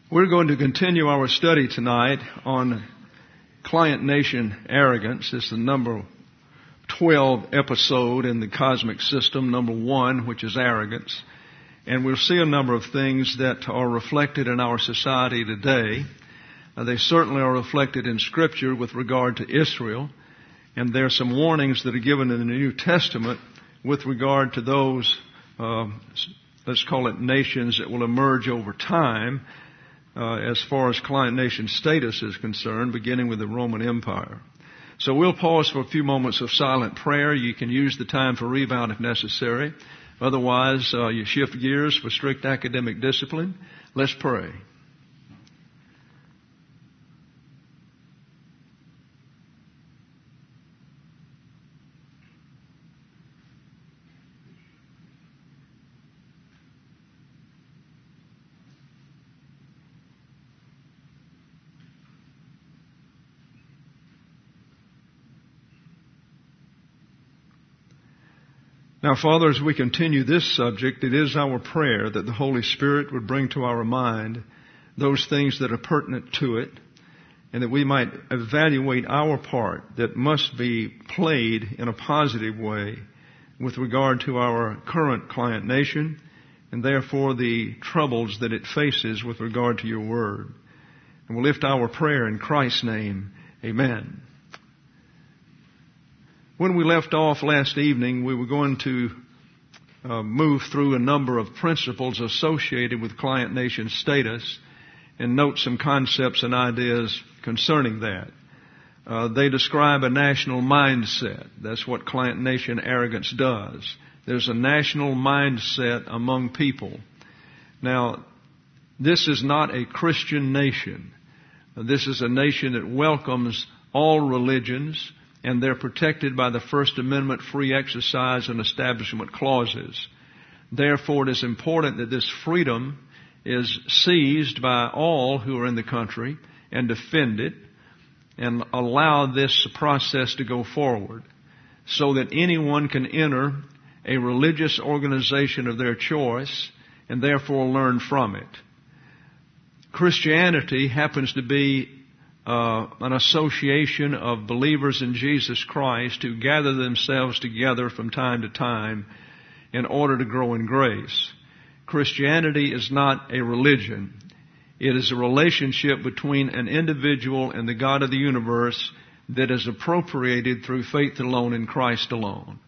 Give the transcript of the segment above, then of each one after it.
We're going to continue our study tonight on client nation arrogance. It's the number 12 episode in the cosmic system, number 1, which is arrogance. And we'll see a number of things that are reflected in our society today. They certainly are reflected in Scripture with regard to Israel. And there are some warnings that are given in the New Testament with regard to those, let's call it nations that will emerge over time, as far as client nation status is concerned, beginning with the Roman Empire. So we'll pause for a few moments of silent prayer. You can use the time for rebound if necessary. Otherwise, you shift gears for strict academic discipline. Let's pray. Now, Father, as we continue this subject, it is our prayer that the Holy Spirit would bring to our mind those things that are pertinent to it, and that we might evaluate our part that must be played in a positive way with regard to our current client nation, and therefore the troubles that it faces with regard to your Word. And we'll lift our prayer in Christ's name. Amen. When we left off last evening, we were going to move through a number of principles associated with client nation status and note some concepts and ideas concerning that. They describe a national mindset. That's what client nation arrogance does. There's a national mindset among people. Now, this is not a Christian nation. This is a nation that welcomes all religions, and they're protected by the First Amendment free exercise and establishment clauses. Therefore, it is important that this freedom is seized by all who are in the country and defended and allow this process to go forward so that anyone can enter a religious organization of their choice and therefore learn from it. Christianity happens to be an association of believers in Jesus Christ who gather themselves together from time to time in order to grow in grace. Christianity is not a religion. It is a relationship between an individual and the God of the universe that is appropriated through faith alone in Christ alone.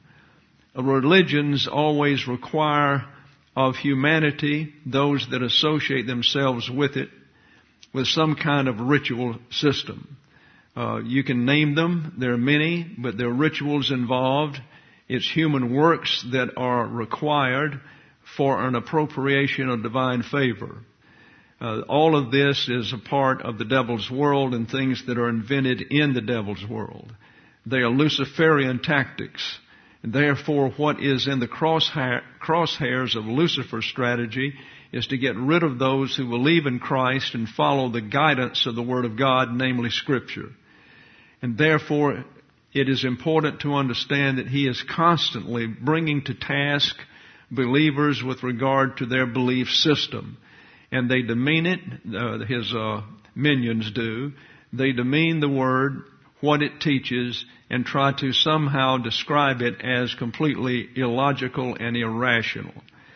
Religions always require of humanity, those that associate themselves with it, with some kind of ritual system. You can name them. There are many, but there are rituals involved. It's human works that are required for an appropriation of divine favor. All of this is a part of the devil's world and things that are invented in the devil's world. They are Luciferian tactics. And therefore, what is in the crosshairs of Lucifer's strategy is to get rid of those who believe in Christ and follow the guidance of the Word of God, namely Scripture. And therefore, it is important to understand that he is constantly bringing to task believers with regard to their belief system. And they demean it, his minions do. They demean the Word, what it teaches, and try to somehow describe it as completely illogical and irrational.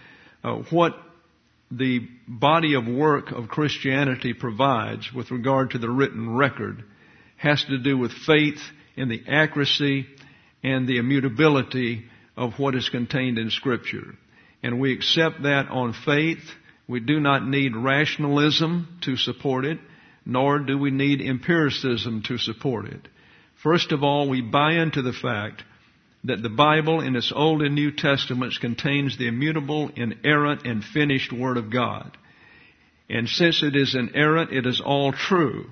What the body of work of Christianity provides with regard to the written record has to do with faith in the accuracy and the immutability of what is contained in Scripture. And we accept that on faith. We do not need rationalism to support it, nor do we need empiricism to support it. First of all, we buy into the fact that the Bible in its Old and New Testaments contains the immutable, inerrant, and finished Word of God. And since it is inerrant, it is all true.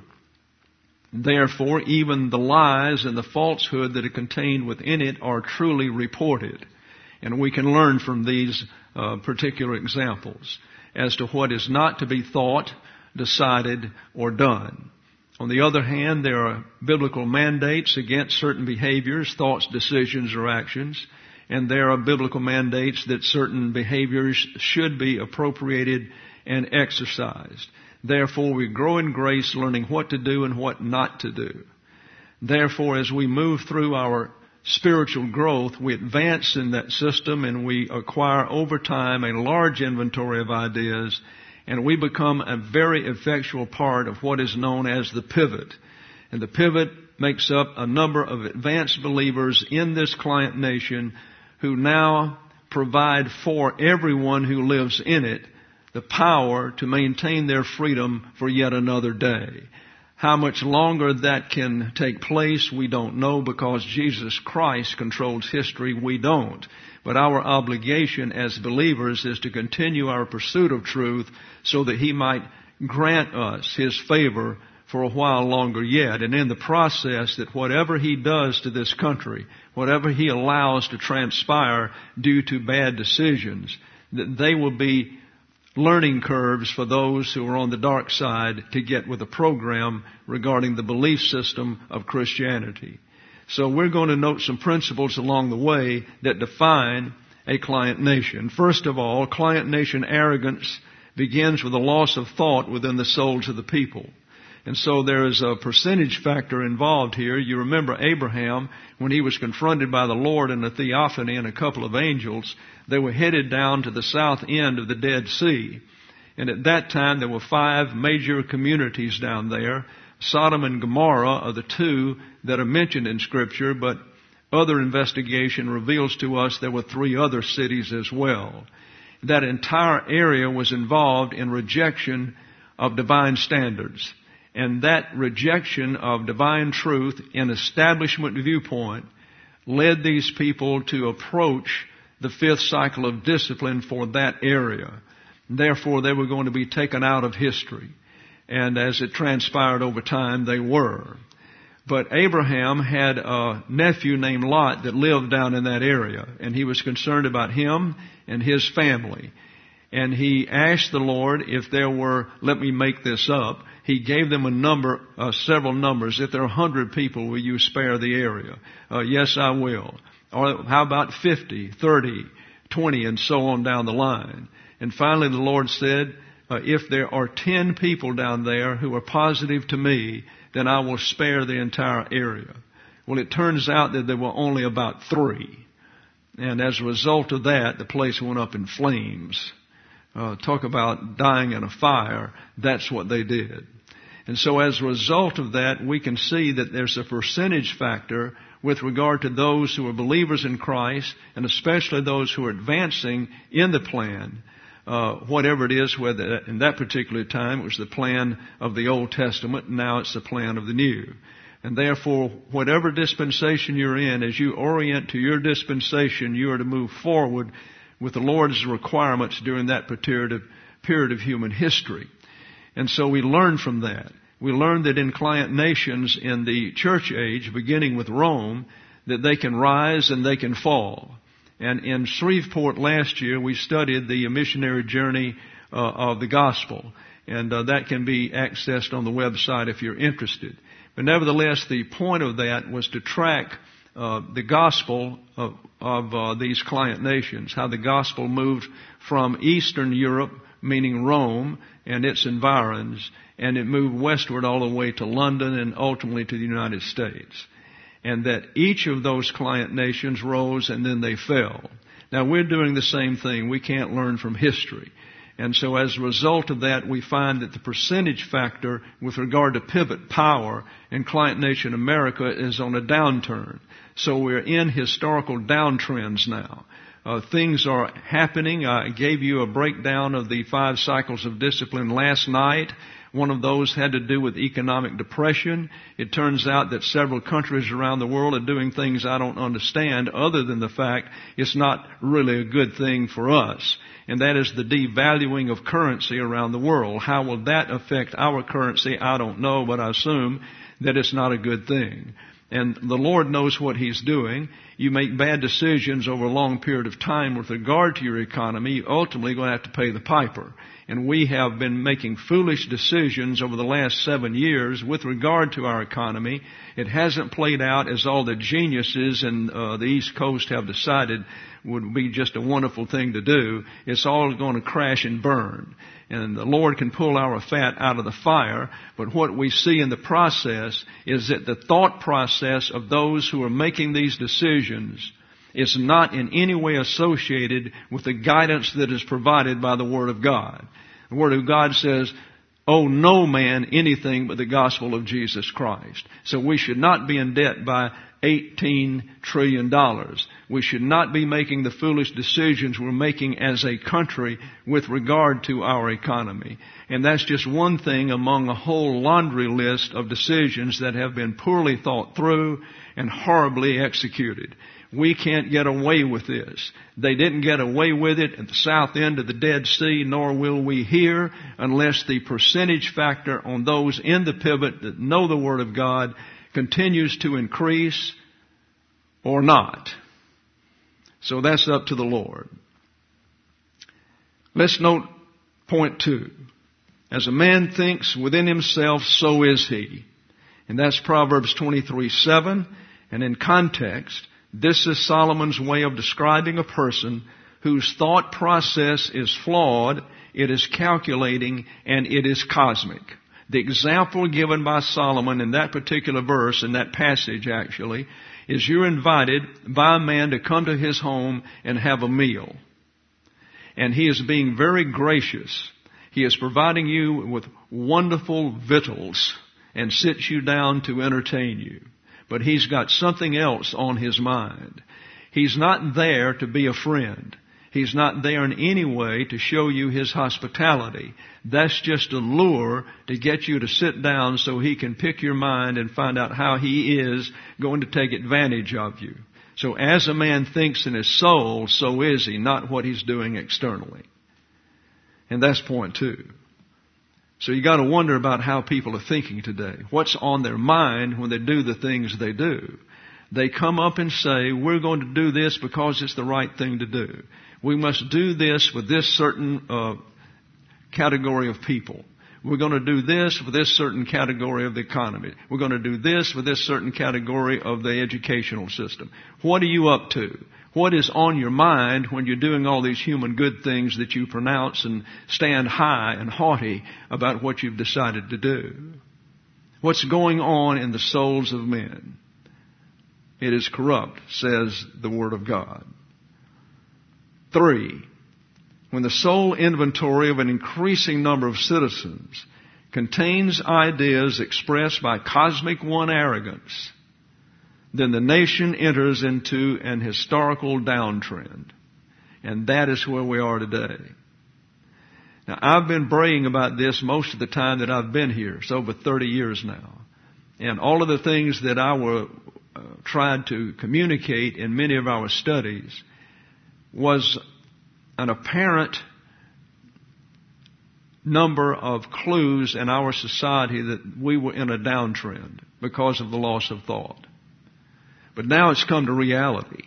Therefore, even the lies and the falsehood that are contained within it are truly reported. And we can learn from these particular examples as to what is not to be thought, decided, or done. On the other hand, there are biblical mandates against certain behaviors, thoughts, decisions, or actions. And there are biblical mandates that certain behaviors should be appropriated and exercised. Therefore, we grow in grace, learning what to do and what not to do. Therefore, as we move through our spiritual growth, we advance in that system and we acquire over time a large inventory of ideas, and we become a very effectual part of what is known as the pivot. And the pivot makes up a number of advanced believers in this client nation who now provide for everyone who lives in it the power to maintain their freedom for yet another day. How much longer that can take place, we don't know, because Jesus Christ controls history. We don't. But our obligation as believers is to continue our pursuit of truth so that He might grant us His favor for a while longer yet. And in the process, that whatever He does to this country, whatever He allows to transpire due to bad decisions, that they will be learning curves for those who are on the dark side to get with a program regarding the belief system of Christianity. So we're going to note some principles along the way that define a client nation. First of all, client nation arrogance begins with a loss of thought within the souls of the people. And so there is a percentage factor involved here. You remember Abraham, when he was confronted by the Lord in a theophany and a couple of angels, they were headed down to the south end of the Dead Sea. And at that time, there were 5 major communities down there. Sodom and Gomorrah are the 2 that are mentioned in Scripture, but other investigation reveals to us there were 3 other cities as well. That entire area was involved in rejection of divine standards. And that rejection of divine truth in establishment viewpoint led these people to approach the 5th cycle of discipline for that area. Therefore, they were going to be taken out of history. And as it transpired over time, they were. But Abraham had a nephew named Lot that lived down in that area. And he was concerned about him and his family. And he asked the Lord if there were, let me make this up, He gave them a number, several numbers. If there are 100 people, will you spare the area? Yes, I will. Or how about 50, 30, 20, and so on down the line? And finally the Lord said, if there are 10 people down there who are positive to me, then I will spare the entire area. Well, it turns out that there were only about 3. And as a result of that, the place went up in flames. Talk about dying in a fire. That's what they did. And so as a result of that, we can see that there's a percentage factor with regard to those who are believers in Christ, and especially those who are advancing in the plan, whatever it is, whether in that particular time it was the plan of the Old Testament, now it's the plan of the New. And therefore, whatever dispensation you're in, as you orient to your dispensation, you are to move forward with the Lord's requirements during that period of human history. And so we learn from that. We learn that in client nations in the church age, beginning with Rome, that they can rise and they can fall. And in Shreveport last year, we studied the missionary journey of the gospel. And that can be accessed on the website if you're interested. But nevertheless, the point of that was to track the gospel of these client nations, how the gospel moved from Eastern Europe, meaning Rome and its environs, and it moved westward all the way to London and ultimately to the United States. And that each of those client nations rose and then they fell. Now we're doing the same thing. We can't learn from history. And so as a result of that, we find that the percentage factor with regard to pivot power in client nation America is on a downturn. So we're in historical downtrends now. Things are happening. I gave you a breakdown of the 5 cycles of discipline last night. One of those had to do with economic depression. It turns out that several countries around the world are doing things I don't understand, other than the fact it's not really a good thing for us. And that is the devaluing of currency around the world. How will that affect our currency? I don't know, but I assume that it's not a good thing. And the Lord knows what He's doing. You make bad decisions over a long period of time with regard to your economy, you're ultimately going to have to pay the piper. And we have been making foolish decisions over the last 7 years with regard to our economy. It hasn't played out as all the geniuses in the East Coast have decided would be just a wonderful thing to do. It's all going to crash and burn. And the Lord can pull our fat out of the fire, but what we see in the process is that the thought process of those who are making these decisions is not in any way associated with the guidance that is provided by the Word of God. The Word of God says, owe no man anything but the gospel of Jesus Christ. So we should not be in debt by $18 trillion. We should not be making the foolish decisions we're making as a country with regard to our economy. And that's just one thing among a whole laundry list of decisions that have been poorly thought through and horribly executed. We can't get away with this. They didn't get away with it at the south end of the Dead Sea, nor will we here unless the percentage factor on those in the pivot that know the Word of God continues to increase or not. So that's up to the Lord. Let's note point 2. As a man thinks within himself, so is he. And that's Proverbs 23:7. And in context, this is Solomon's way of describing a person whose thought process is flawed, it is calculating, and it is cosmic. The example given by Solomon in that particular verse, in that passage actually, is you're invited by a man to come to his home and have a meal. And he is being very gracious. He is providing you with wonderful victuals and sits you down to entertain you. But he's got something else on his mind. He's not there to be a friend. He's not there in any way to show you his hospitality. That's just a lure to get you to sit down so he can pick your mind and find out how he is going to take advantage of you. So as a man thinks in his soul, so is he, not what he's doing externally. And that's point 2. So you got to wonder about how people are thinking today. What's on their mind when they do the things they do? They come up and say, we're going to do this because it's the right thing to do. We must do this with this certain category of people. We're going to do this with this certain category of the economy. We're going to do this with this certain category of the educational system. What are you up to? What is on your mind when you're doing all these human good things that you pronounce and stand high and haughty about what you've decided to do? What's going on in the souls of men? It is corrupt, says the Word of God. 3, when the sole inventory of an increasing number of citizens contains ideas expressed by cosmic one arrogance, then the nation enters into an historical downtrend. And that is where we are today. Now, I've been braying about this most of the time that I've been here. It's over 30 years now. And all of the things that I tried to communicate in many of our studies was an apparent number of clues in our society that we were in a downtrend because of the loss of thought. But now it's come to reality.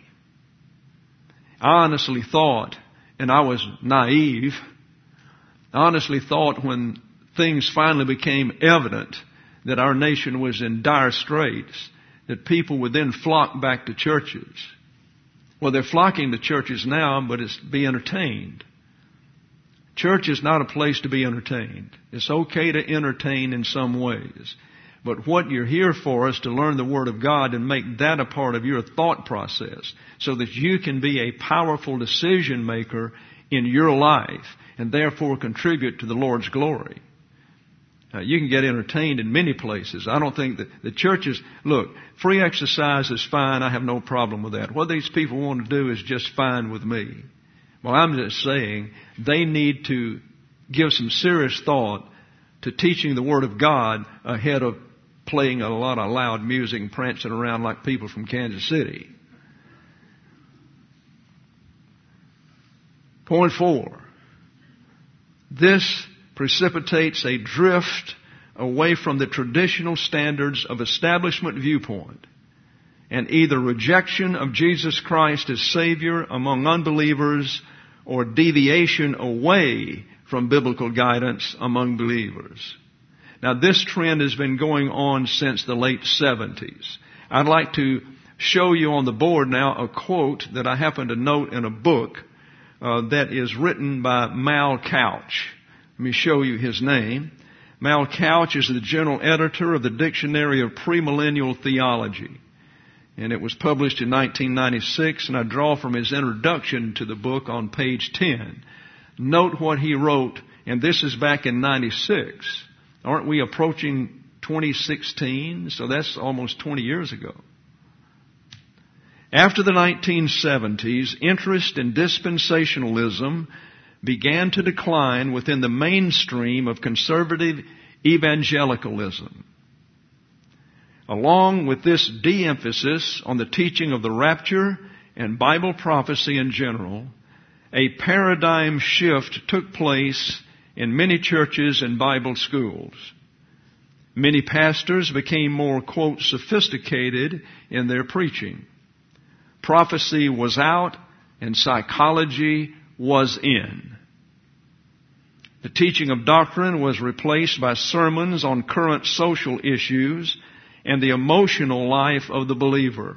I honestly thought, and I was naive, I honestly thought when things finally became evident that our nation was in dire straits, that people would then flock back to churches. Well, they're flocking to churches now, but it's be entertained. Church is not a place to be entertained. It's okay to entertain in some ways. But what you're here for is to learn the Word of God and make that a part of your thought process so that you can be a powerful decision maker in your life and therefore contribute to the Lord's glory. You can get entertained in many places. I don't think that the churches, look, free exercise is fine. I have no problem with that. What these people want to do is just fine with me. Well, I'm just saying they need to give some serious thought to teaching the Word of God ahead of playing a lot of loud music and prancing around like people from Kansas City. Point 4. This precipitates a drift away from the traditional standards of establishment viewpoint and either rejection of Jesus Christ as Savior among unbelievers or deviation away from biblical guidance among believers. Now, this trend has been going on since the late 70s. I'd like to show you on the board now a quote that I happen to note in a book that is written by Mal Couch. Let me show you his name. Mal Couch is the general editor of the Dictionary of Premillennial Theology. And it was published in 1996, and I draw from his introduction to the book on page 10. Note what he wrote, and this is back in 96. Aren't we approaching 2016? So that's almost 20 years ago. After the 1970s, interest in dispensationalism began to decline within the mainstream of conservative evangelicalism. Along with this de-emphasis on the teaching of the rapture and Bible prophecy in general, a paradigm shift took place in many churches and Bible schools. Many pastors became more, quote, sophisticated in their preaching. Prophecy was out and psychology was in. The teaching of doctrine was replaced by sermons on current social issues and the emotional life of the believer.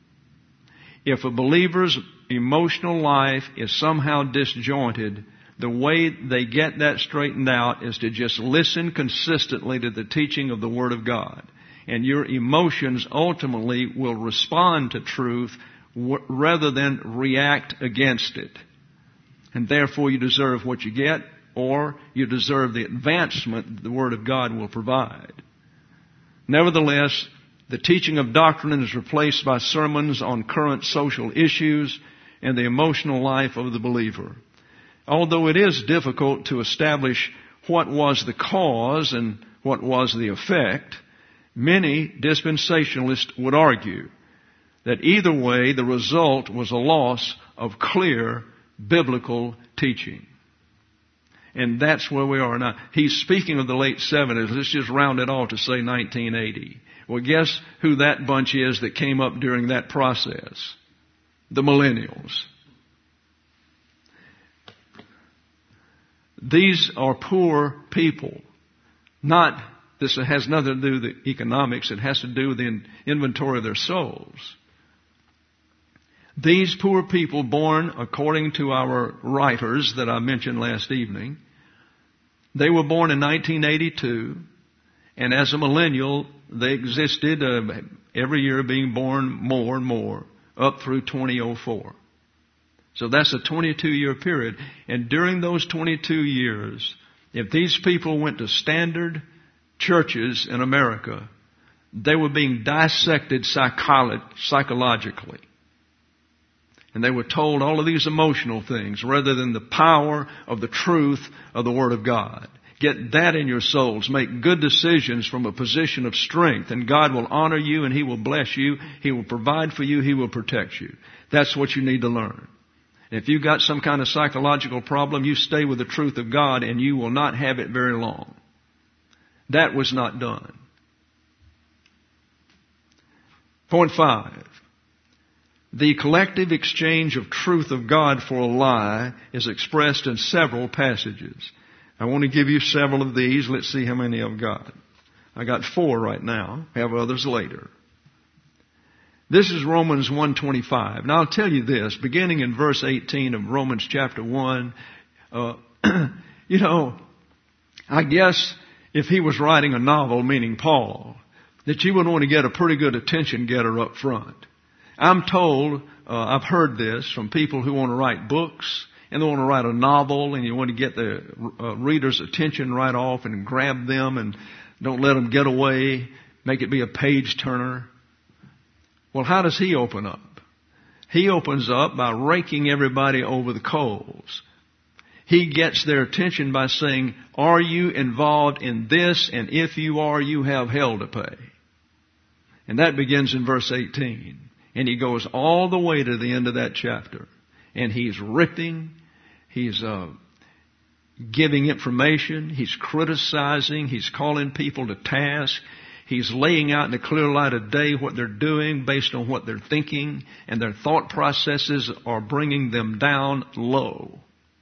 If a believer's emotional life is somehow disjointed, the way they get that straightened out is to just listen consistently to the teaching of the Word of God. And your emotions ultimately will respond to truth rather than react against it. And therefore you deserve what you get, or you deserve the advancement the Word of God will provide. Nevertheless, the teaching of doctrine is replaced by sermons on current social issues and the emotional life of the believer. Although it is difficult to establish what was the cause and what was the effect, many dispensationalists would argue that either way the result was a loss of clear biblical teaching. And that's where we are now. He's speaking of the late 70s. Let's just round it off to say 1980. Well, guess who that bunch is that came up during that process? The millennials. These are poor people. This has nothing to do with the economics. It has to do with the inventory of their souls. These poor people born according to our writers that I mentioned last evening, they were born in 1982, and as a millennial, they existed every year being born more and more up through 2004. So that's a 22-year period. And during those 22 years, if these people went to standard churches in America, they were being dissected psychologically. And they were told all of these emotional things rather than the power of the truth of the Word of God. Get that in your souls. Make good decisions from a position of strength, and God will honor you and He will bless you. He will provide for you. He will protect you. That's what you need to learn. If you've got some kind of psychological problem, you stay with the truth of God and you will not have it very long. That was not done. Point 5. The collective exchange of truth of God for a lie is expressed in several passages. I want to give you several of these. Let's see how many I've got. I got 4 right now. Have others later. This is Romans 1:25. Now I'll tell you this, beginning in verse 18 of Romans chapter 1, I guess if he was writing a novel, meaning Paul, that you would want to get a pretty good attention getter up front. I'm told, I've heard this from people who want to write books, and they want to write a novel, and you want to get the reader's attention right off and grab them and don't let them get away, make it be a page turner. Well, how does he open up? He opens up by raking everybody over the coals. He gets their attention by saying, are you involved in this? And if you are, you have hell to pay. And that begins in verse 18. And he goes all the way to the end of that chapter. And he's ripping. He's giving information. He's criticizing. He's calling people to task. He's laying out in the clear light of day what they're doing based on what they're thinking. And their thought processes are bringing them down low.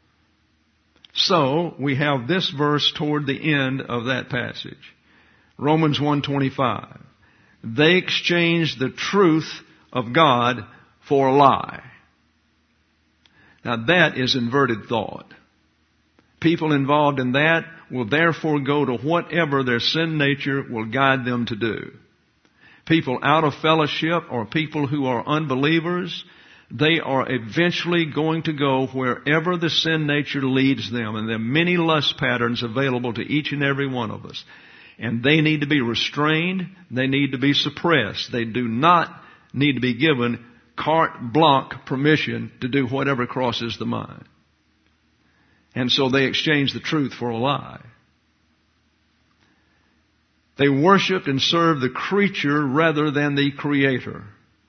So we have this verse toward the end of that passage. Romans 1:25. They exchanged the truth of God for a lie. Now that is inverted thought. People involved in that will therefore go to whatever their sin nature will guide them to do. People out of fellowship or people who are unbelievers, they are eventually going to go wherever the sin nature leads them. And there are many lust patterns available to each and every one of us. And they need to be restrained. They need to be suppressed. They do not need to be given carte blanche permission to do whatever crosses the mind. And so they exchange the truth for a lie. They worshiped and served the creature rather than the Creator.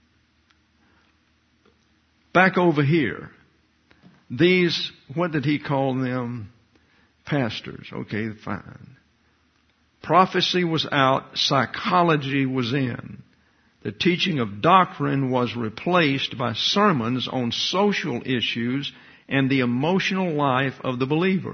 Back over here, these, what did he call them? Pastors. Okay, fine. Prophecy was out, psychology was in. The teaching of doctrine was replaced by sermons on social issues and the emotional life of the believer.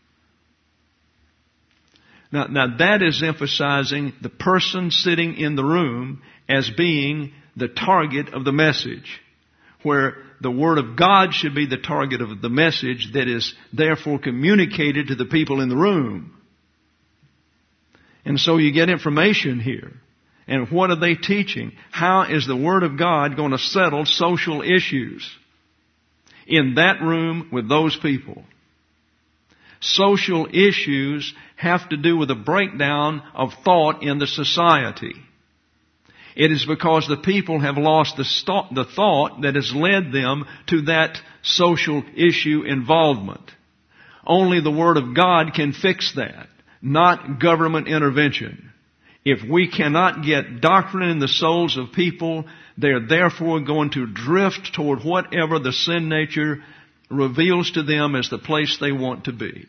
Now that is emphasizing the person sitting in the room as being the target of the message, where the Word of God should be the target of the message that is therefore communicated to the people in the room. And so you get information here. And what are they teaching? How is the Word of God going to settle social issues in that room with those people? Social issues have to do with a breakdown of thought in the society. It is because the people have lost the thought that has led them to that social issue involvement. Only the Word of God can fix that, not government intervention. If we cannot get doctrine in the souls of people, they are therefore going to drift toward whatever the sin nature reveals to them as the place they want to be.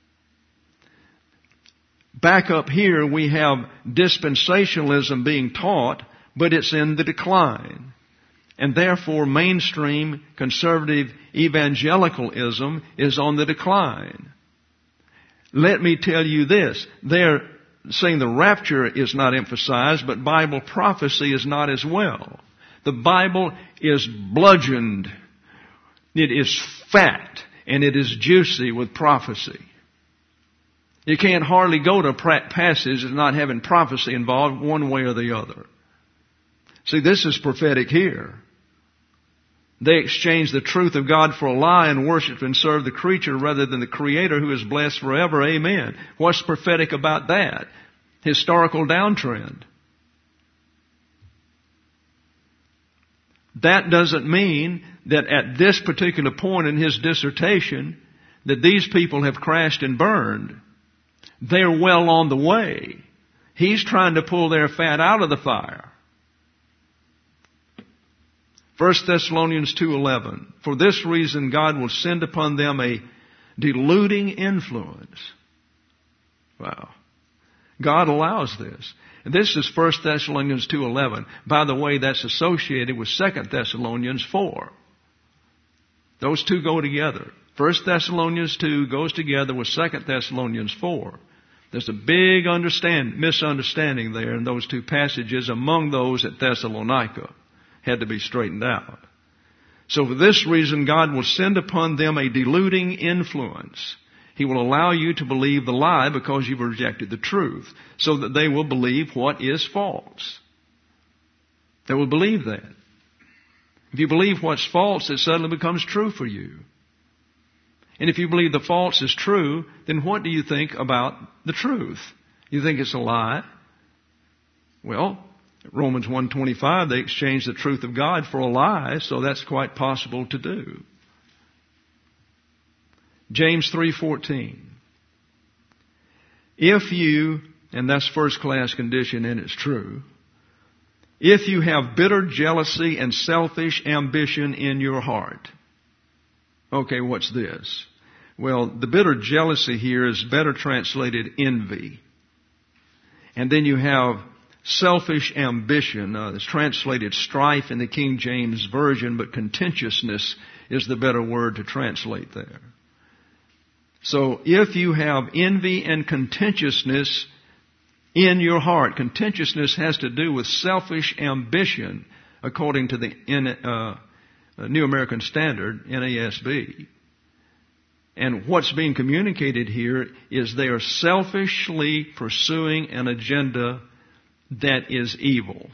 Back up here we have dispensationalism being taught, but it's in the decline. And therefore mainstream conservative evangelicalism is on the decline. Let me tell you this, they're saying the rapture is not emphasized, but Bible prophecy is not as well. The Bible is bludgeoned. It is fat and it is juicy with prophecy. You can't hardly go to a passage that's not having prophecy involved one way or the other. See, this is prophetic here. They exchange the truth of God for a lie and worship and serve the creature rather than the Creator who is blessed forever. Amen. What's prophetic about that? Historical downtrend. That doesn't mean that at this particular point in his dissertation that these people have crashed and burned. They're well on the way. He's trying to pull their fat out of the fire. 1 Thessalonians 2:11. For this reason God will send upon them a deluding influence. Wow. God allows this. And this is 1 Thessalonians 2:11. By the way, that's associated with 2 Thessalonians 4. Those two go together. 1 Thessalonians 2 goes together with 2 Thessalonians 4. There's a big misunderstanding there in those two passages among those at Thessalonica. Had to be straightened out. So for this reason, God will send upon them a deluding influence. He will allow you to believe the lie because you've rejected the truth, so that they will believe what is false. They will believe that. If you believe what's false, it suddenly becomes true for you. And if you believe the false is true, then what do you think about the truth? You think it's a lie? Well, Romans 1:25, they exchanged the truth of God for a lie, so that's quite possible to do. James 3:14. If you, and that's first class condition and it's true, if you have bitter jealousy and selfish ambition in your heart. Okay, what's this? Well, the bitter jealousy here is better translated envy. And then you have selfish ambition. It's translated strife in the King James Version, but contentiousness is the better word to translate there. So if you have envy and contentiousness in your heart, contentiousness has to do with selfish ambition according to the New American Standard, NASB. And what's being communicated here is they are selfishly pursuing an agenda that is evil.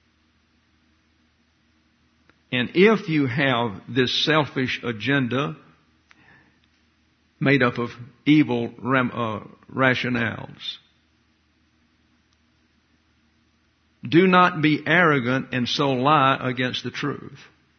And if you have this selfish agenda made up of evil rationales, do not be arrogant and so lie against the truth.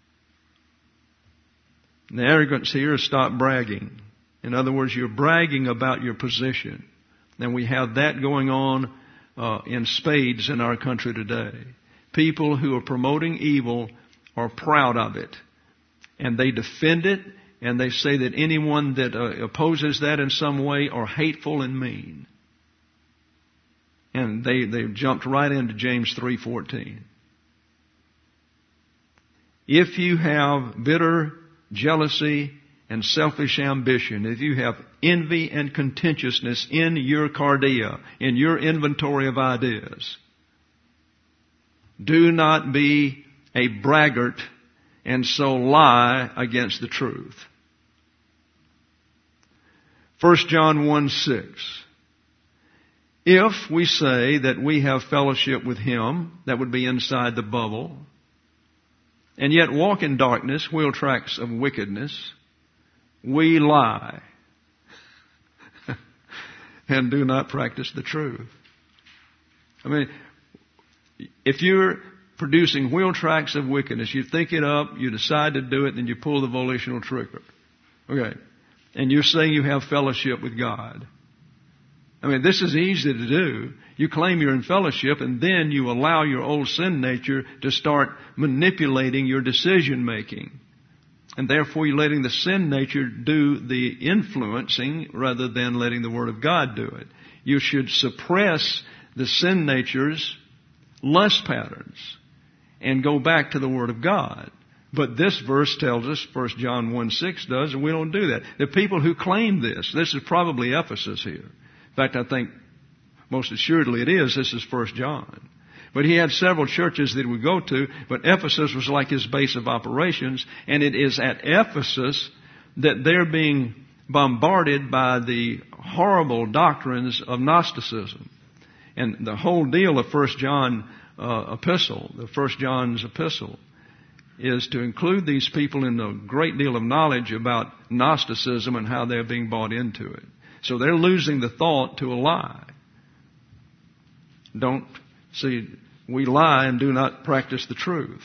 And the arrogance here is stop bragging. In other words, you're bragging about your position. And we have that going on in spades in our country today. People who are promoting evil are proud of it. And they defend it, and they say that anyone that opposes that in some way are hateful and mean. And they've jumped right into James 3:14. If you have bitter jealousy and selfish ambition, if you have envy and contentiousness in your cardia, in your inventory of ideas, do not be a braggart and so lie against the truth. 1 John 1:6. If we say that we have fellowship with Him, that would be inside the bubble, and yet walk in darkness, wheel tracks of wickedness, we lie and do not practice the truth. I mean, if you're producing wheel tracks of wickedness, you think it up, you decide to do it, then you pull the volitional trigger. Okay. And you're saying you have fellowship with God. I mean, this is easy to do. You claim you're in fellowship, and then you allow your old sin nature to start manipulating your decision making. And therefore you're letting the sin nature do the influencing rather than letting the Word of God do it. You should suppress the sin nature's lust patterns and go back to the Word of God. But this verse tells us, 1 John 1:6 does, and we don't do that. The people who claim this is probably Ephesus here. In fact, I think most assuredly it is. This is 1 John. But he had several churches that he would go to, but Ephesus was like his base of operations, and it is at Ephesus that they're being bombarded by the horrible doctrines of Gnosticism. And the whole deal of 1 John epistle, the 1 John's epistle, is to include these people in a great deal of knowledge about Gnosticism and how they're being bought into it. So they're losing the thought to a lie. Don't see, we lie and do not practice the truth.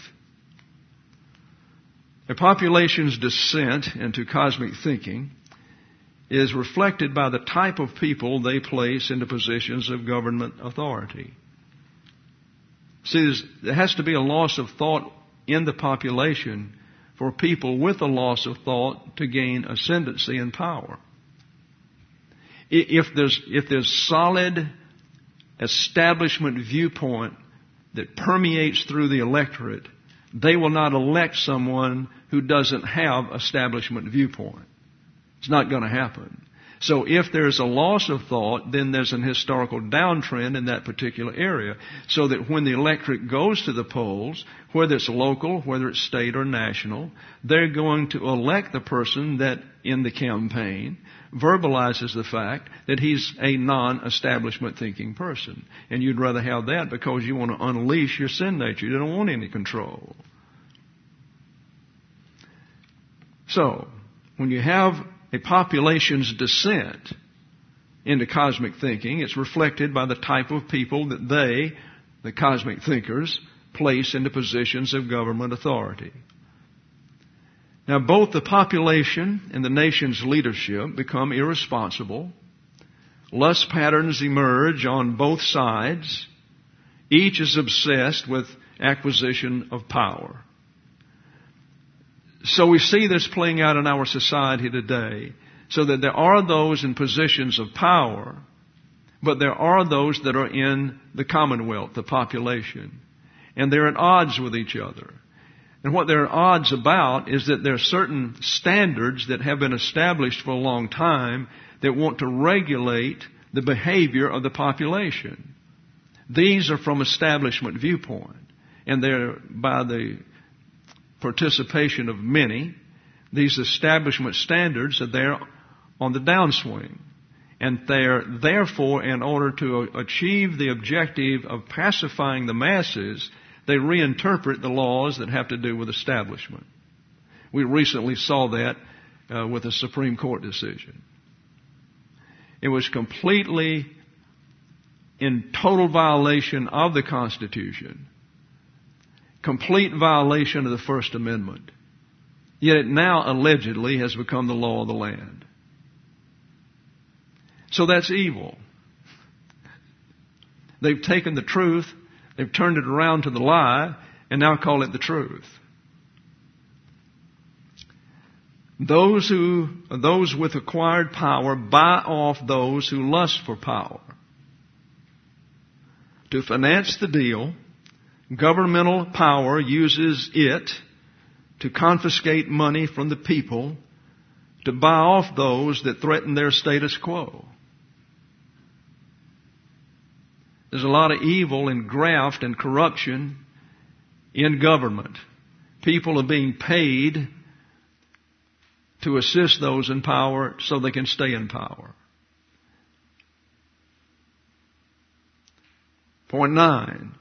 A population's descent into cosmic thinking is reflected by the type of people they place into positions of government authority. See, there has to be a loss of thought in the population for people with a loss of thought to gain ascendancy and power. If there's solid establishment viewpoint that permeates through the electorate, they will not elect someone who doesn't have establishment viewpoint. It's not going to happen. So if there's a loss of thought, then there's an historical downtrend in that particular area. So that when the electorate goes to the polls, whether it's local, whether it's state or national, they're going to elect the person that in the campaign verbalizes the fact that he's a non-establishment thinking person. And you'd rather have that because you want to unleash your sin nature. You don't want any control. So, when you have a population's descent into cosmic thinking, it's reflected by the type of people that they, the cosmic thinkers, place into positions of government authority. Now, both the population and the nation's leadership become irresponsible. Lust patterns emerge on both sides. Each is obsessed with acquisition of power. So we see this playing out in our society today, so that there are those in positions of power, but there are those that are in the commonwealth, the population, and they're at odds with each other. And what they're at odds about is that there are certain standards that have been established for a long time that want to regulate the behavior of the population. These are from establishment viewpoint. and they're by the participation of many. These establishment standards are there on the downswing. And they're therefore, in order to achieve the objective of pacifying the masses, they reinterpret the laws that have to do with establishment. We recently saw that with a Supreme Court decision. It was completely in total violation of the Constitution, complete violation of the First Amendment. Yet it now allegedly has become the law of the land. So that's evil. They've taken the truth, they've turned it around to the lie, and now call it the truth. Those with acquired power buy off those who lust for power. To finance the deal, governmental power uses it to confiscate money from the people to buy off those that threaten their status quo. There's a lot of evil and graft and corruption in government. People are being paid to assist those in power so they can stay in power. Point 9.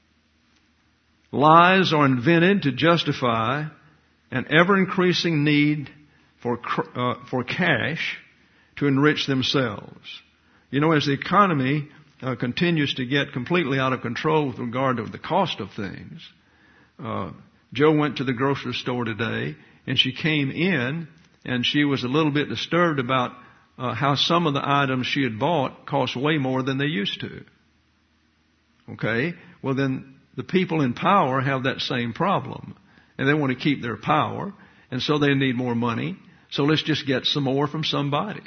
Lies are invented to justify an ever-increasing need for cash to enrich themselves. You know, as the economy continues to get completely out of control with regard to the cost of things, Joe went to the grocery store today, and she came in, and she was a little bit disturbed about how some of the items she had bought cost way more than they used to. Okay? Well, then the people in power have that same problem. And they want to keep their power. And so they need more money. So let's just get some more from somebody.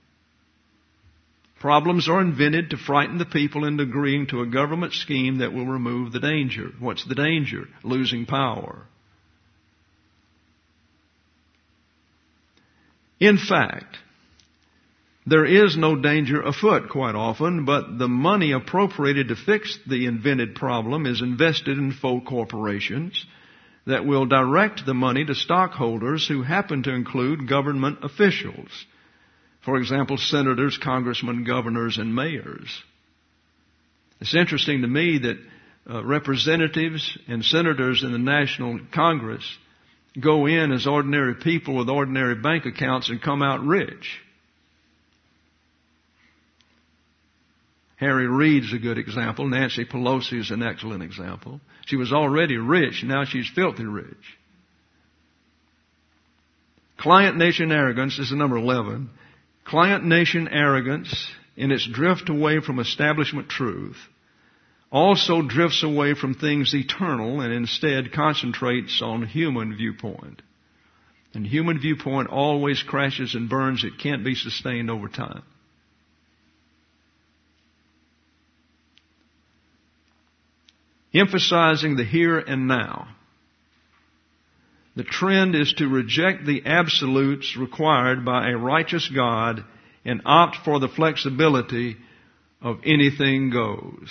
Problems are invented to frighten the people into agreeing to a government scheme that will remove the danger. What's the danger? Losing power. In fact, there is no danger afoot quite often, but the money appropriated to fix the invented problem is invested in faux corporations that will direct the money to stockholders who happen to include government officials. For example, senators, congressmen, governors, and mayors. It's interesting to me that representatives and senators in the National Congress go in as ordinary people with ordinary bank accounts and come out rich. Harry Reid's a good example. Nancy Pelosi is an excellent example. She was already rich. Now she's filthy rich. Client nation arrogance is the number 11. Client nation arrogance in its drift away from establishment truth also drifts away from things eternal and instead concentrates on human viewpoint. And human viewpoint always crashes and burns. It can't be sustained over time. Emphasizing the here and now. The trend is to reject the absolutes required by a righteous God and opt for the flexibility of anything goes.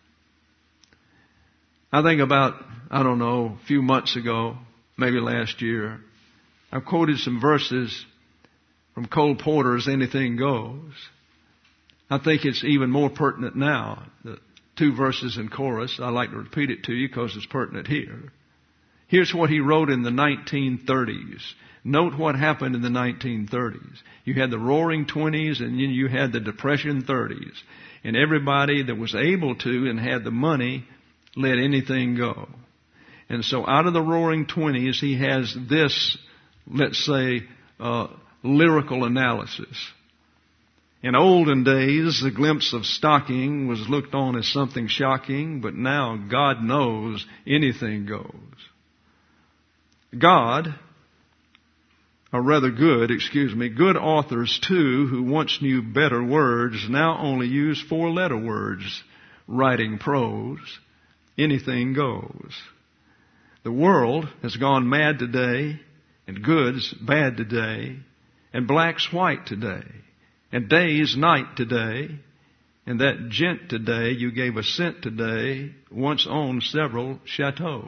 I think about, a few months ago, maybe last year, I quoted some verses from Cole Porter's Anything Goes. I think it's even more pertinent now. The 2 verses in chorus, I like to repeat it to you because it's pertinent here. Here's what he wrote in the 1930s. Note what happened in the 1930s. You had the Roaring 20s and then you had the Depression 30s. And everybody that was able to and had the money let anything go. And so out of the Roaring 20s, he has this, let's say, lyrical analysis. In olden days, the glimpse of stocking was looked on as something shocking, but now God knows anything goes. Good authors too, who once knew better words, now only use 4-letter words, writing prose. Anything goes. The world has gone mad today, and good's bad today, and black's white today, and day's night today, And that gent today, you gave a cent today, once owned several chateaus.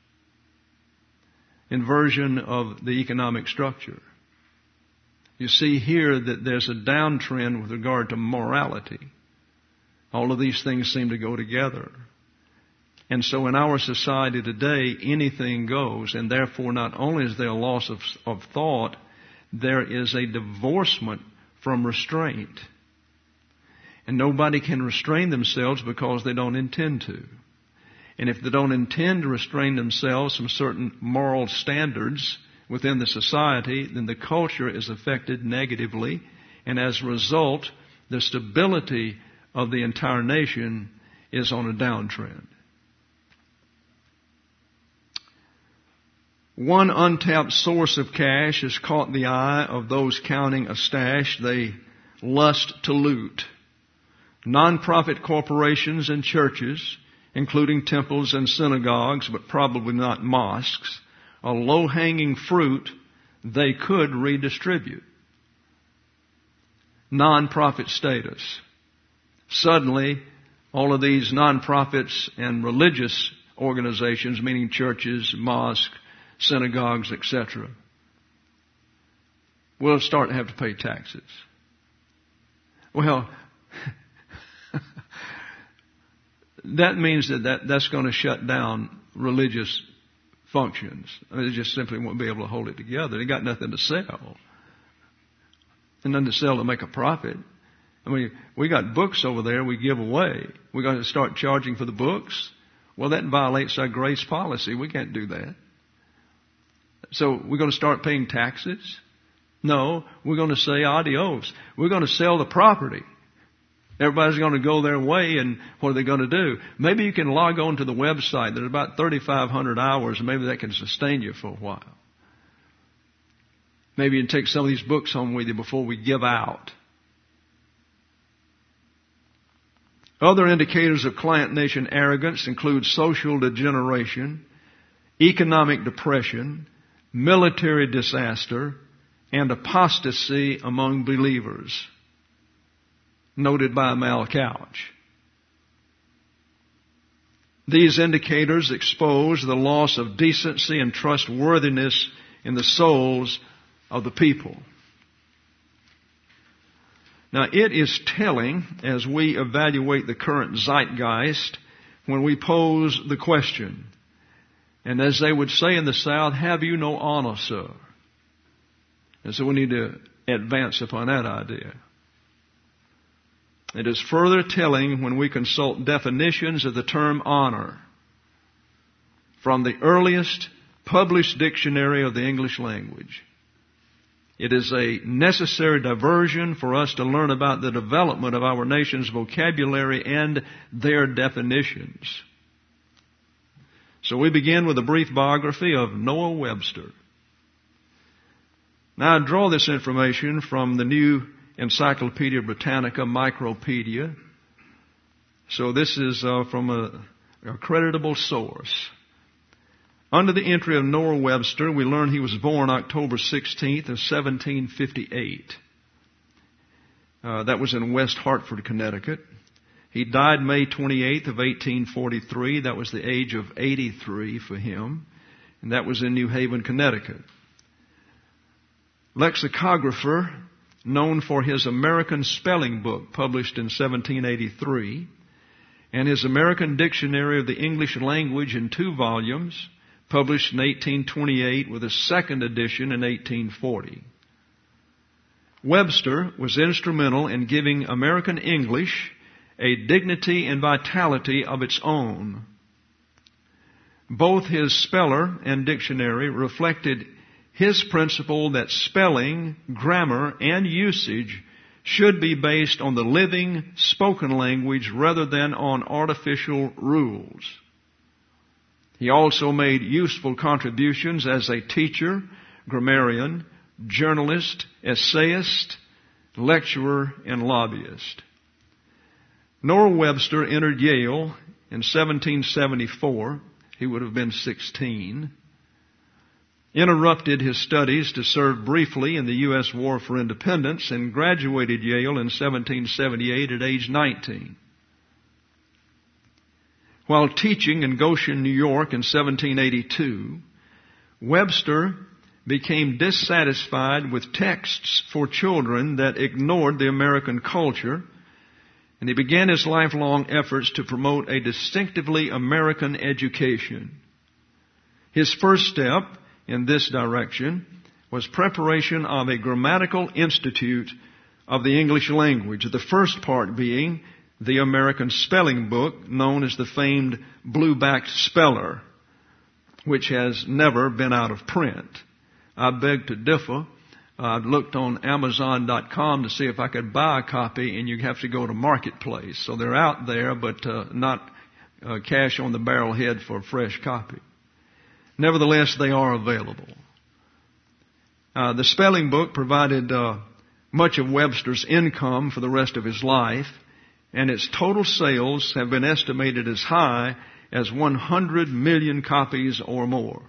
Inversion of the economic structure. You see here that there's a downtrend with regard to morality. All of these things seem to go together. And so in our society today, anything goes, and therefore not only is there a loss of thought, there is a divorcement from restraint. And nobody can restrain themselves because they don't intend to. And if they don't intend to restrain themselves from certain moral standards within the society, then the culture is affected negatively. And as a result, the stability of the entire nation is on a downtrend. One untapped source of cash has caught the eye of those counting a stash they lust to loot. Non-profit corporations and churches, including temples and synagogues, but probably not mosques, are low-hanging fruit they could redistribute. Non-profit status. Suddenly, all of these non-profits and religious organizations, meaning churches, mosques, synagogues, etc., will start to have to pay taxes. Well, that means that's going to shut down religious functions. I mean, they just simply won't be able to hold it together. They got nothing to sell. And nothing to sell to make a profit. I mean, we got books over there we give away. We're going to start charging for the books. Well, that violates our grace policy. We can't do that. So we're going to start paying taxes? No, we're going to say adios. We're going to sell the property. Everybody's going to go their way, and what are they going to do? Maybe you can log on to the website. There's about 3,500 hours, and maybe that can sustain you for a while. Maybe you can take some of these books home with you before we give out. Other indicators of client nation arrogance include social degeneration, economic depression, military disaster, and apostasy among believers, noted by Mal Couch. These indicators expose the loss of decency and trustworthiness in the souls of the people. Now, it is telling as we evaluate the current zeitgeist when we pose the question, and as they would say in the South, have you no honor, sir? And so we need to advance upon that idea. It is further telling when we consult definitions of the term honor from the earliest published dictionary of the English language. It is a necessary diversion for us to learn about the development of our nation's vocabulary and their definitions. So we begin with a brief biography of Noah Webster. Now, I draw this information from the new Encyclopedia Britannica Micropedia. So this is from a creditable source. Under the entry of Noah Webster, we learn he was born October 16th of 1758. That was in West Hartford, Connecticut. He died May 28th of 1843. That was the age of 83 for him. And that was in New Haven, Connecticut. Lexicographer, known for his American Spelling Book, published in 1783, and his American Dictionary of the English Language in 2 volumes, published in 1828 with a second edition in 1840. Webster was instrumental in giving American English a dignity and vitality of its own. Both his speller and dictionary reflected his principle that spelling, grammar, and usage should be based on the living, spoken language rather than on artificial rules. He also made useful contributions as a teacher, grammarian, journalist, essayist, lecturer, and lobbyist. Noah Webster entered Yale in 1774. He would have been 16. interrupted his studies to serve briefly in the U.S. War for Independence, and graduated Yale in 1778 at age 19. While teaching in Goshen, New York in 1782, Webster became dissatisfied with texts for children that ignored the American culture, and he began his lifelong efforts to promote a distinctively American education. His first step in this direction was preparation of a grammatical institute of the English language, the first part being the American spelling book known as the famed blue-backed speller, which has never been out of print. I beg to differ. I looked on Amazon.com to see if I could buy a copy, and you have to go to Marketplace. So they're out there, but not cash on the barrel head for a fresh copy. Nevertheless, they are available. The spelling book provided much of Webster's income for the rest of his life, and its total sales have been estimated as high as 100 million copies or more.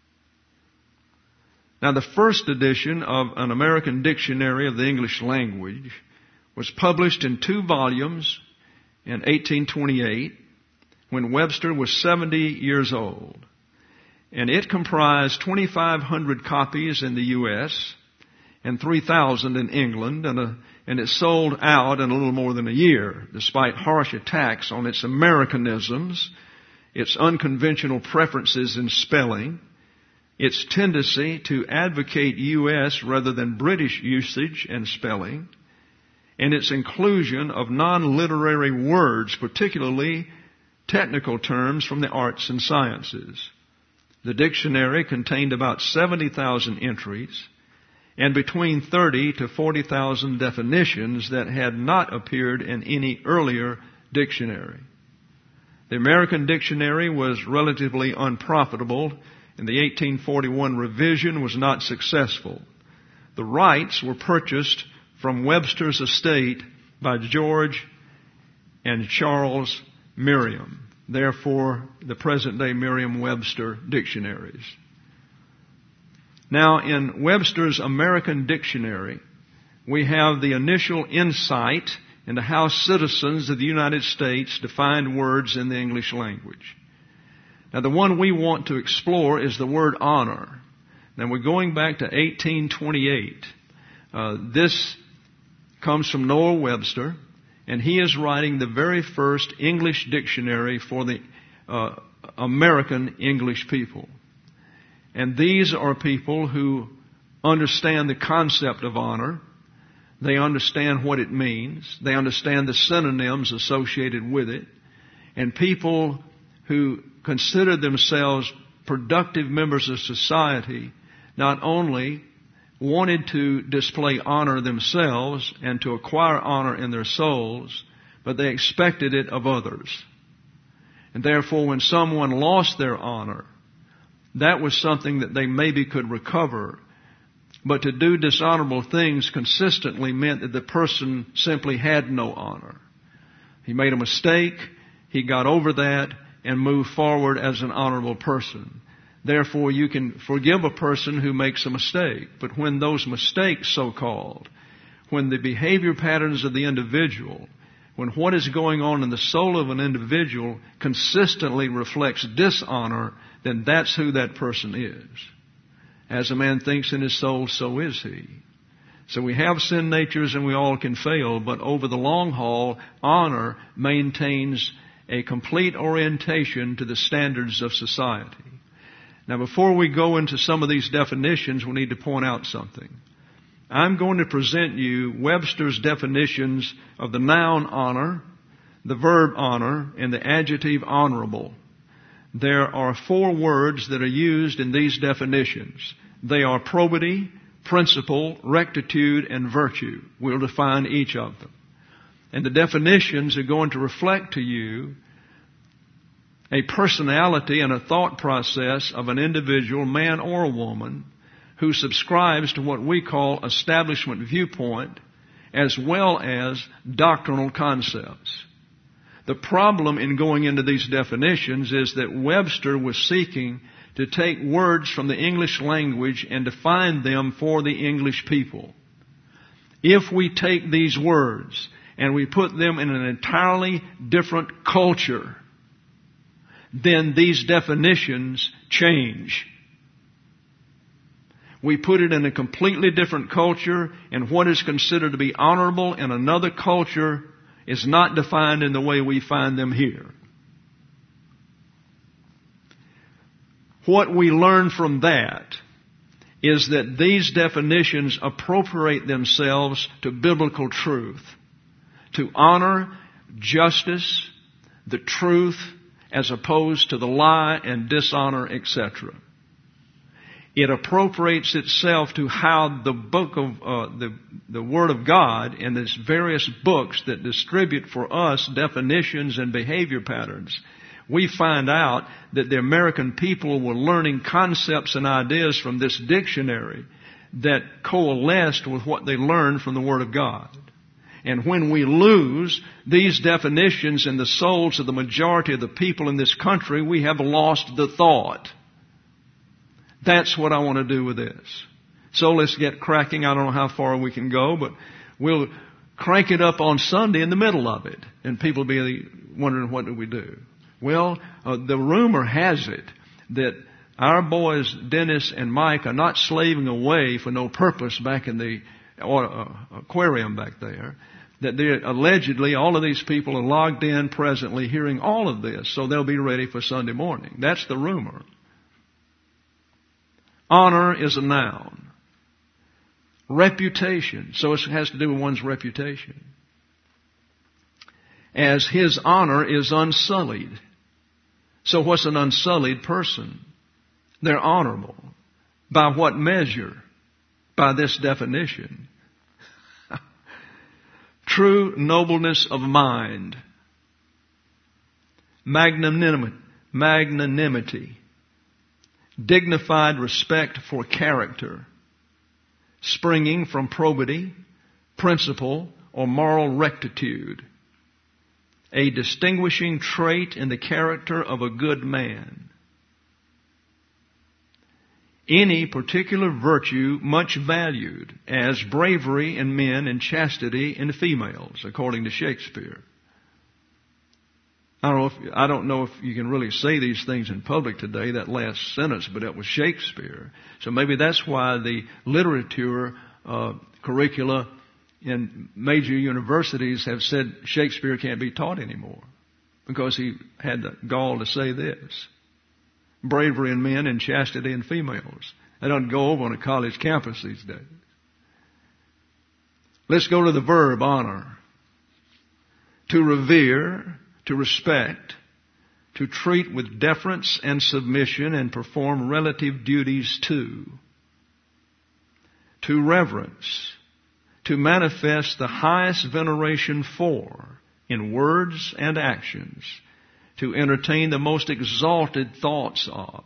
Now, the first edition of an American Dictionary of the English Language was published in 2 volumes in 1828 when Webster was 70 years old. And it comprised 2,500 copies in the U.S. and 3,000 in England, and it sold out in a little more than a year, despite harsh attacks on its Americanisms, its unconventional preferences in spelling, its tendency to advocate U.S. rather than British usage and spelling, and its inclusion of non-literary words, particularly technical terms from the arts and sciences. The dictionary contained about 70,000 entries and between 30 to 40,000 definitions that had not appeared in any earlier dictionary. The American Dictionary was relatively unprofitable, and the 1841 revision was not successful. The rights were purchased from Webster's estate by George and Charles Merriam, therefore the present-day Merriam-Webster dictionaries. Now, in Webster's American Dictionary, we have the initial insight into how citizens of the United States define words in the English language. Now, the one we want to explore is the word honor. Now, we're going back to 1828. This comes from Noah Webster, and he is writing the very first English dictionary for the American English people. And these are people who understand the concept of honor. They understand what it means. They understand the synonyms associated with it. And people who consider themselves productive members of society not only wanted to display honor themselves and to acquire honor in their souls, but they expected it of others. And therefore, when someone lost their honor, that was something that they maybe could recover. But to do dishonorable things consistently meant that the person simply had no honor. He made a mistake, he got over that, and moved forward as an honorable person. Therefore, you can forgive a person who makes a mistake. But when those mistakes, so-called, when the behavior patterns of the individual, when what is going on in the soul of an individual consistently reflects dishonor, then that's who that person is. As a man thinks in his soul, so is he. So we have sin natures and we all can fail, but over the long haul, honor maintains a complete orientation to the standards of society. Now, before we go into some of these definitions, we need to point out something. I'm going to present you Webster's definitions of the noun honor, the verb honor, and the adjective honorable. There are 4 words that are used in these definitions. They are probity, principle, rectitude, and virtue. We'll define each of them. And the definitions are going to reflect to you a personality and a thought process of an individual, man or woman, who subscribes to what we call establishment viewpoint as well as doctrinal concepts. The problem in going into these definitions is that Webster was seeking to take words from the English language and define them for the English people. If we take these words and we put them in an entirely different culture, then these definitions change. We put it in a completely different culture, and what is considered to be honorable in another culture is not defined in the way we find them here. What we learn from that is that these definitions appropriate themselves to biblical truth, to honor, justice, the truth, as opposed to the lie and dishonor, etc. It appropriates itself to how the book of the Word of God and its various books that distribute for us definitions and behavior patterns. We find out that the American people were learning concepts and ideas from this dictionary that coalesced with what they learned from the Word of God. And when we lose these definitions in the souls of the majority of the people in this country, we have lost the thought. That's what I want to do with this. So let's get cracking. I don't know how far we can go, but we'll crank it up on Sunday in the middle of it. And people will be wondering, what do we do? Well, the rumor has it that our boys, Dennis and Mike, are not slaving away for no purpose back in the aquarium back there. That allegedly all of these people are logged in presently hearing all of this, so they'll be ready for Sunday morning. That's the rumor. Honor is a noun. Reputation, so it has to do with one's reputation. As his honor is unsullied. So what's an unsullied person? They're honorable. By what measure? By this definition. True nobleness of mind. Magnanimity. Dignified respect for character, springing from probity, principle, or moral rectitude. A distinguishing trait in the character of a good man. Any particular virtue much valued, as bravery in men and chastity in females, according to Shakespeare. I don't know if you can really say these things in public today, that last sentence, but it was Shakespeare. So maybe that's why the literature curricula in major universities have said Shakespeare can't be taught anymore, because he had the gall to say this. Bravery in men and chastity in females. That doesn't go over on a college campus these days. Let's go to the verb honor. To revere, to respect, to treat with deference and submission and perform relative duties to reverence, to manifest the highest veneration for in words and actions, to entertain the most exalted thoughts of,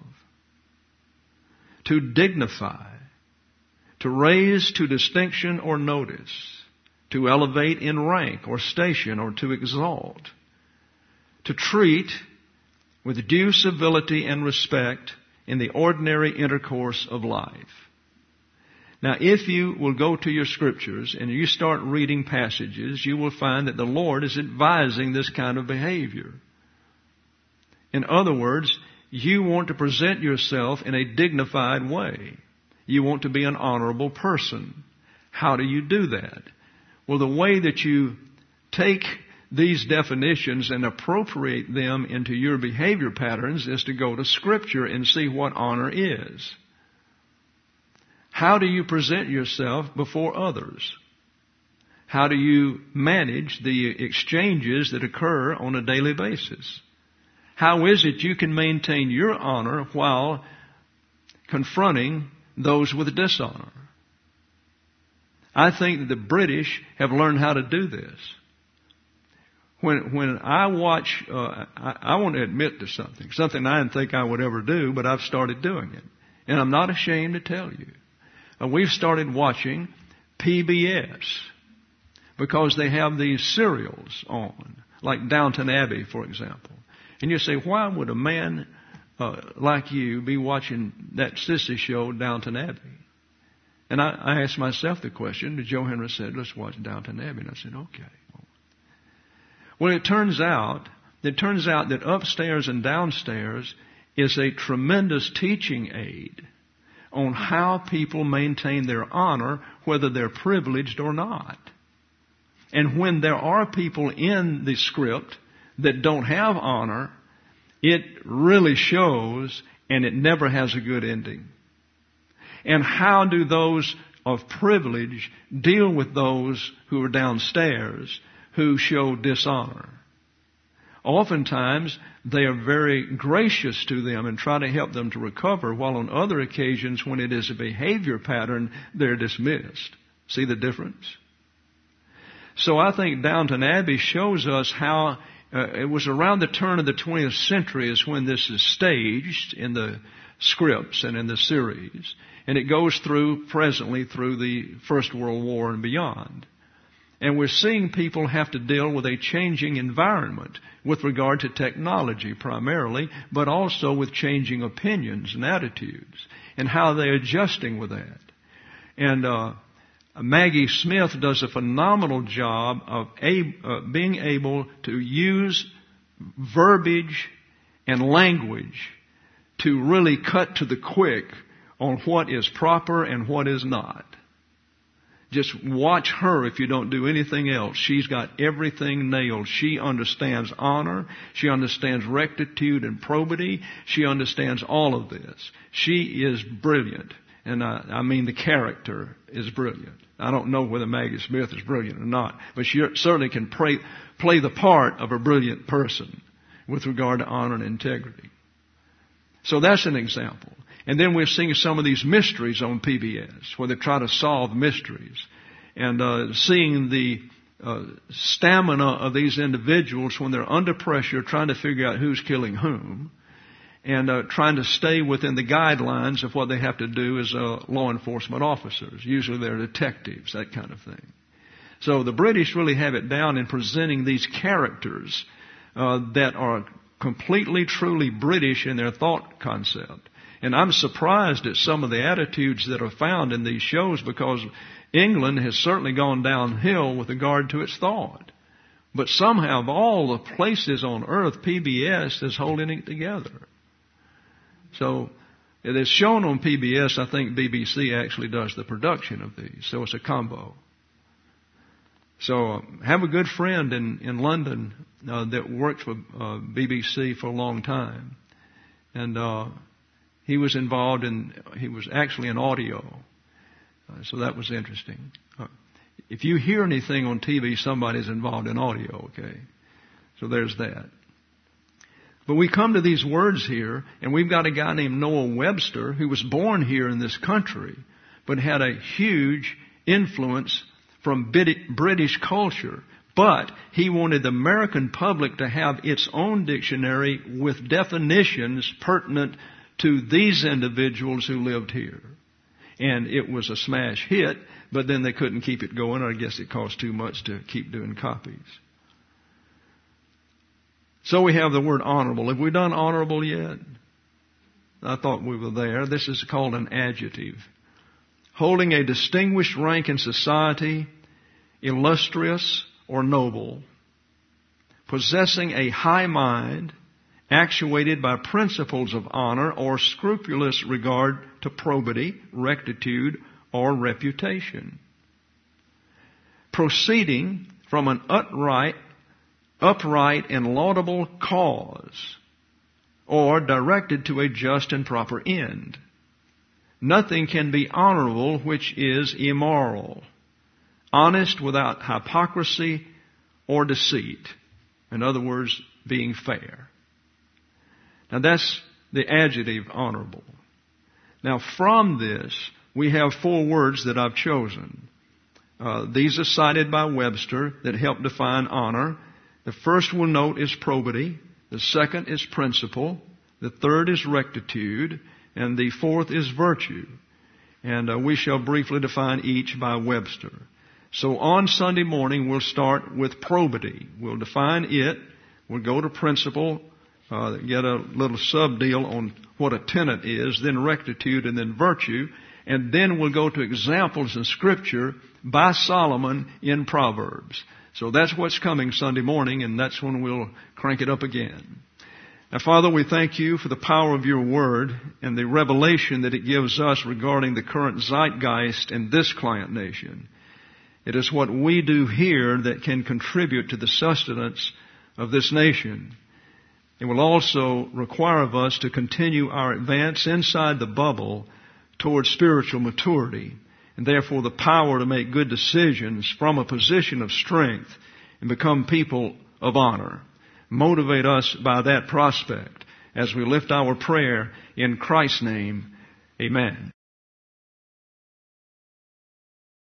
to dignify, to raise to distinction or notice, to elevate in rank or station or to exalt, to treat with due civility and respect in the ordinary intercourse of life. Now, if you will go to your scriptures and you start reading passages, you will find that the Lord is advising this kind of behavior. In other words, you want to present yourself in a dignified way. You want to be an honorable person. How do you do that? Well, the way that you take these definitions and appropriate them into your behavior patterns is to go to Scripture and see what honor is. How do you present yourself before others? How do you manage the exchanges that occur on a daily basis? How is it you can maintain your honor while confronting those with dishonor? I think that the British have learned how to do this. When I watch, I want to admit to something I didn't think I would ever do, but I've started doing it. And I'm not ashamed to tell you. We've started watching PBS because they have these serials on, like Downton Abbey, for example. And you say, why would a man like you, be watching that sissy show, Downton Abbey. And I asked myself the question. Joe Henry said, let's watch Downton Abbey. And I said, okay. Well, it turns out that upstairs and downstairs is a tremendous teaching aid on how people maintain their honor, whether they're privileged or not. And when there are people in the script that don't have honor, it really shows, and it never has a good ending. And how do those of privilege deal with those who are downstairs who show dishonor? Oftentimes, they are very gracious to them and try to help them to recover, while on other occasions, when it is a behavior pattern, they're dismissed. See the difference? So I think Downton Abbey shows us how it was around the turn of the 20th century is when this is staged in the scripts and in the series. And it goes through presently through the First World War and beyond. And we're seeing people have to deal with a changing environment with regard to technology primarily, but also with changing opinions and attitudes and how they're adjusting with that. And Maggie Smith does a phenomenal job of being able to use verbiage and language to really cut to the quick on what is proper and what is not. Just watch her if you don't do anything else. She's got everything nailed. She understands honor. She understands rectitude and probity. She understands all of this. She is brilliant. And I mean the character is brilliant. I don't know whether Maggie Smith is brilliant or not, but she certainly can play the part of a brilliant person with regard to honor and integrity. So that's an example. And then we're seeing some of these mysteries on PBS, where they try to solve mysteries. And seeing the stamina of these individuals when they're under pressure, trying to figure out who's killing whom, and trying to stay within the guidelines of what they have to do as law enforcement officers. Usually they're detectives, that kind of thing. So the British really have it down in presenting these characters that are completely, truly British in their thought concept. And I'm surprised at some of the attitudes that are found in these shows, because England has certainly gone downhill with regard to its thought. But somehow, of all the places on earth, PBS is holding it together. So it is shown on PBS. I think BBC actually does the production of these. So it's a combo. So have a good friend in London that worked for BBC for a long time. And he was involved he was actually in audio. So that was interesting. If you hear anything on TV, somebody's involved in audio, okay? So there's that. But we come to these words here, and we've got a guy named Noah Webster who was born here in this country, but had a huge influence from British culture. But he wanted the American public to have its own dictionary with definitions pertinent to these individuals who lived here. And it was a smash hit, but then they couldn't keep it going. I guess it cost too much to keep doing copies. So we have the word honorable. Have we done honorable yet? I thought we were there. This is called an adjective. Holding a distinguished rank in society, illustrious or noble. Possessing a high mind, actuated by principles of honor or scrupulous regard to probity, rectitude, or reputation. Proceeding from an upright and laudable cause, or directed to a just and proper end. Nothing can be honorable which is immoral. Honest without hypocrisy or deceit. In other words, being fair. Now that's the adjective honorable. Now from this, we have 4 words that I've chosen. These are cited by Webster that help define honor. The first we'll note is probity. The second is principle. The third is rectitude. And the fourth is virtue. And we shall briefly define each by Webster. So on Sunday morning, we'll start with probity. We'll define it. We'll go to principle, get a little sub deal on what a tenant is, then rectitude, and then virtue. And then we'll go to examples in Scripture by Solomon in Proverbs. So that's what's coming Sunday morning, and that's when we'll crank it up again. Now, Father, we thank you for the power of your word and the revelation that it gives us regarding the current zeitgeist in this client nation. It is what we do here that can contribute to the sustenance of this nation. It will also require of us to continue our advance inside the bubble towards spiritual maturity, and therefore the power to make good decisions from a position of strength and become people of honor. Motivate us by that prospect as we lift our prayer in Christ's name. Amen.